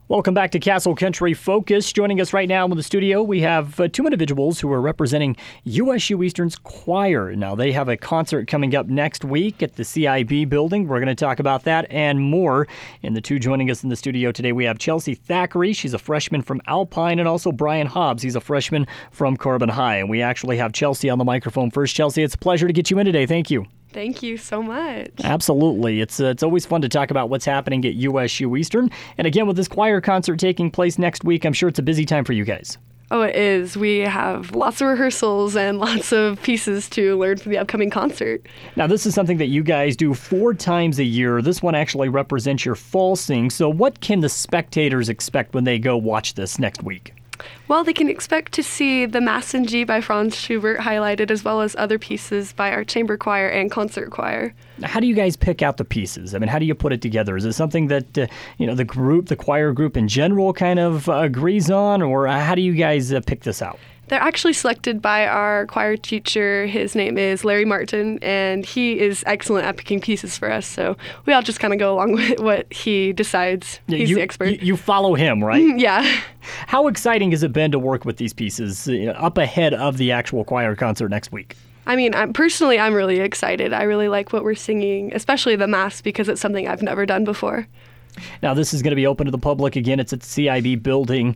Welcome back to Castle Country Focus. Joining us right now in the studio, we have two individuals who are representing USU Eastern's choir. Now, they have a concert coming up next week at the CIB building. We're going to talk about that and more. And the two joining us in the studio today, we have Chelsea Thackeray. She's a freshman from Alpine, and also Brian Hobbs. He's a freshman from Carbon High. And we actually have Chelsea on the microphone first. Chelsea, it's a pleasure to get you in today. Thank you. Thank you so much. Absolutely. It's always fun to talk about what's happening at USU Eastern. And again, with this choir concert taking place next week, I'm sure it's a busy time for you guys. Oh, it is. We have lots of rehearsals and lots of pieces to learn for the upcoming concert. Now, this is something that you guys do 4 times a year. This one actually represents your fall sing. So what can the spectators expect when they go watch this next week? Well, they can expect to see the Mass in G by Franz Schubert highlighted, as well as other pieces by our chamber choir and concert choir. How do you guys pick out the pieces? I mean, how do you put it together? Is it something that the choir group in general kind of agrees on, or how do you guys pick this out? They're actually selected by our choir teacher. His name is Larry Martin, and he is excellent at picking pieces for us. So we all just kind of go along with what he decides. He's the expert. You follow him, right? Yeah. How exciting has it been to work with these pieces up ahead of the actual choir concert next week? I mean, I'm really excited. I really like what we're singing, especially the Mass, because it's something I've never done before. Now, this is going to be open to the public. Again, it's at the CIB building.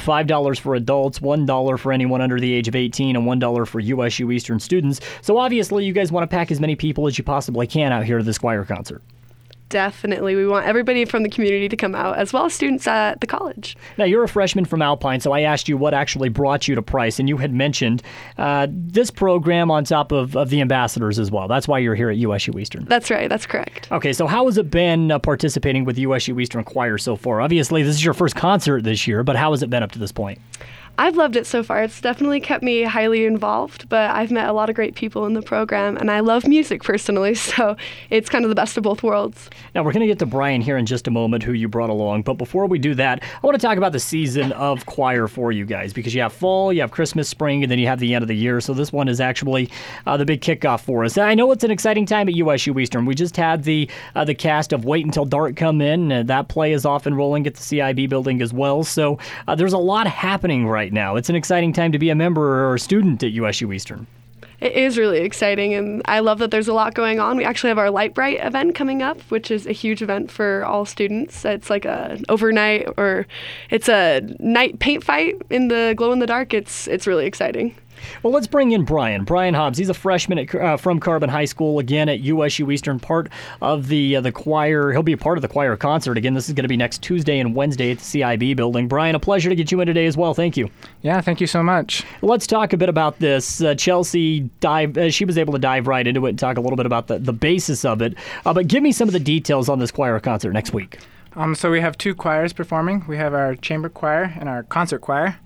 $5 for adults, $1 for anyone under the age of 18, and $1 for USU Eastern students. So obviously, you guys want to pack as many people as you possibly can out here to this choir concert. Definitely. We want everybody from the community to come out, as well as students at the college. Now, you're a freshman from Alpine, so I asked you what actually brought you to Price, and you had mentioned this program on top of the ambassadors as well. That's why you're here at USU Eastern. That's right. That's correct. Okay, so how has it been participating with USU Eastern Choir so far? Obviously, this is your first concert this year, but how has it been up to this point? I've loved it so far. It's definitely kept me highly involved, but I've met a lot of great people in the program, and I love music personally, so it's kind of the best of both worlds. Now, we're going to get to Brian here in just a moment, who you brought along, but before we do that, I want to talk about the season of choir for you guys, because you have fall, you have Christmas, spring, and then you have the end of the year, so this one is actually the big kickoff for us. I know it's an exciting time at USU Eastern. We just had the cast of Wait Until Dark come in, and that play is off and rolling at the CIB building as well, so there's a lot happening right now. It's an exciting time to be a member or a student at USU Eastern. It is really exciting, and I love that there's a lot going on. We actually have our Light Bright event coming up, which is a huge event for all students. It's like a overnight, or it's a night paint fight in the glow-in-the-dark. It's really exciting. Well, let's bring in Brian. Brian Hobbs. He's a freshman from Carbon High School, again at USU Eastern, part of the choir. He'll be a part of the choir concert. Again, this is going to be next Tuesday and Wednesday at the CIB building. Brian, a pleasure to get you in today as well. Thank you. Yeah, thank you so much. Let's talk a bit about this. Chelsea she was able to dive right into it and talk a little bit about the basis of it. But give me some of the details on this choir concert next week. So we have 2 choirs performing. We have our chamber choir and our concert choir.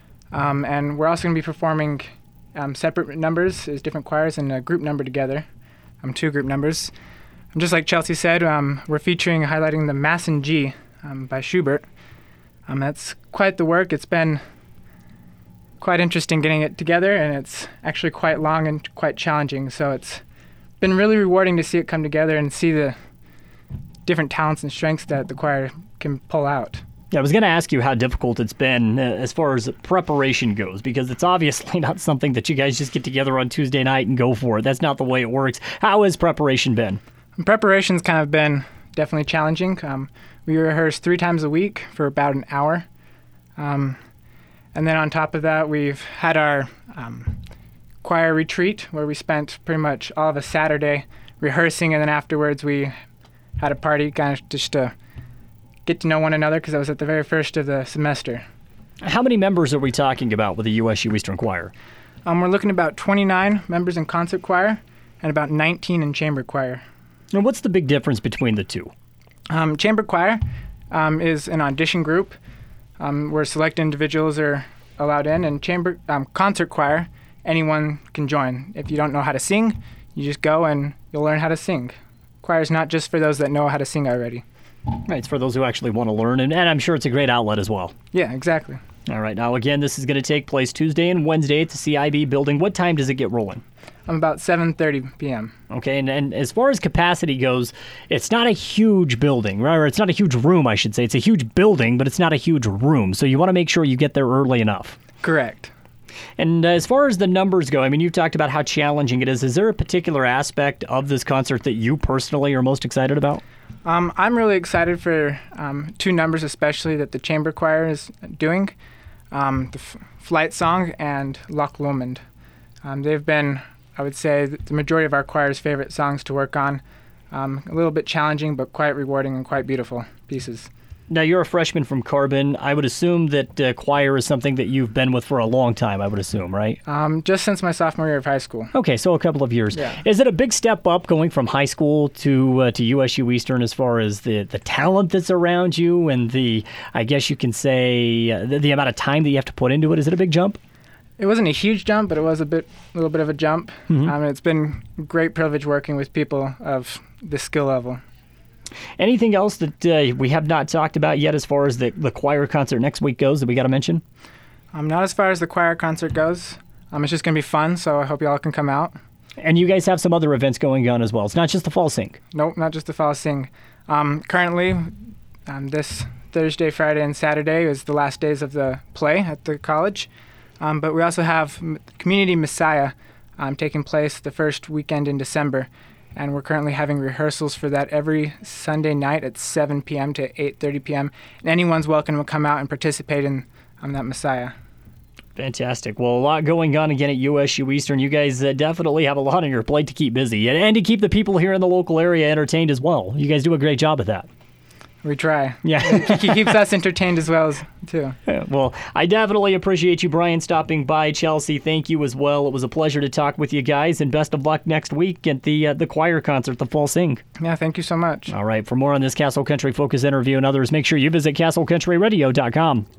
And we're also going to be performing separate numbers as different choirs and a group number together, 2 group numbers. Just like Chelsea said, we're highlighting the Mass in G by Schubert. That's quite the work. It's been quite interesting getting it together, and it's actually quite long and quite challenging. So it's been really rewarding to see it come together and see the different talents and strengths that the choir can pull out. Yeah, I was going to ask you how difficult it's been as far as preparation goes, because it's obviously not something that you guys just get together on Tuesday night and go for it. That's not the way it works. How has preparation been? Preparation's kind of been definitely challenging. We rehearse 3 times a week for about an hour. And then on top of that, we've had our choir retreat, where we spent pretty much all of a Saturday rehearsing, and then afterwards we had a party kind of just to get to know one another, because that was at the very first of the semester. How many members are we talking about with the USU Eastern Choir? We're looking at about 29 members in concert choir and about 19 in chamber choir. And what's the big difference between the two? Chamber choir is an audition group where select individuals are allowed in, and concert choir, anyone can join. If you don't know how to sing, you just go and you'll learn how to sing. Choir is not just for those that know how to sing already. Right, it's for those who actually want to learn, and I'm sure it's a great outlet as well. Yeah, exactly. All right, now again, this is going to take place Tuesday and Wednesday at the CIB building. What time does it get rolling? About 7:30 p.m. Okay, and as far as capacity goes, it's not a huge building, right? Or it's not a huge room, I should say. It's a huge building, but it's not a huge room. So you want to make sure you get there early enough. Correct. And as far as the numbers go, I mean, you've talked about how challenging it is. Is there a particular aspect of this concert that you personally are most excited about? I'm really excited for two numbers especially that the chamber choir is doing, the Flight Song and Loch Lomond. They've been, I would say, the majority of our choir's favorite songs to work on. A little bit challenging, but quite rewarding and quite beautiful pieces. Now, you're a freshman from Carbon. I would assume that choir is something that you've been with for a long time, I would assume, right? Just since my sophomore year of high school. Okay, so a couple of years. Yeah. Is it a big step up going from high school to USU Eastern as far as the talent that's around you and the, I guess you can say, the amount of time that you have to put into it? Is it a big jump? It wasn't a huge jump, but it was a little bit of a jump. Mm-hmm. It's been a great privilege working with people of the skill level. Anything else that we have not talked about yet as far as the choir concert next week goes that we got to mention? Not as far as the choir concert goes. It's just going to be fun, so I hope y'all can come out. And you guys have some other events going on as well. It's not just the Fall Sing. Nope, not just the Fall Sing. Currently, this Thursday, Friday, and Saturday is the last days of the play at the college. But we also have Community Messiah taking place the first weekend in December. And we're currently having rehearsals for that every Sunday night at 7 p.m. to 8:30 p.m. And anyone's welcome to come out and participate in that Messiah. Fantastic. Well, a lot going on again at USU Eastern. You guys definitely have a lot on your plate to keep busy and to keep the people here in the local area entertained as well. You guys do a great job at that. We try. Yeah. He keeps us entertained as well, too. Yeah, well, I definitely appreciate you, Brian, stopping by. Chelsea, thank you as well. It was a pleasure to talk with you guys, and best of luck next week at the choir concert, the Fall Sing. Yeah, thank you so much. All right, for more on this Castle Country Focus interview and others, make sure you visit castlecountryradio.com.